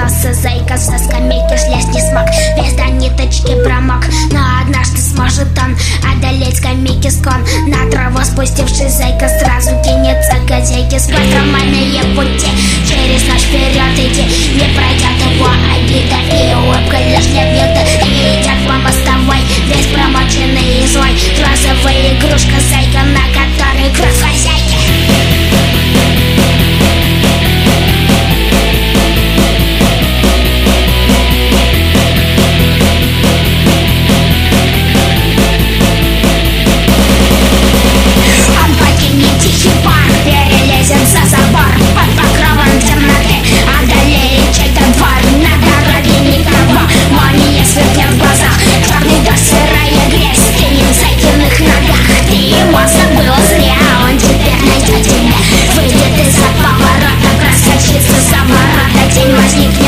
Сорвался зайка со скамейки, шлясть не смог, весь до ниточки промок. Но однажды сможет он одолеть скамейки склон. На траву спустившись, зайка сразу кинется к газейке. Сколько мальные пути, через ночь вперед иди, не пройдет его обида, и улыбка лишь для вида. И идет по мостовой, весь промоченный и злой. Розовая игрушка зайка, на которой кровь хозяйки. Возникнет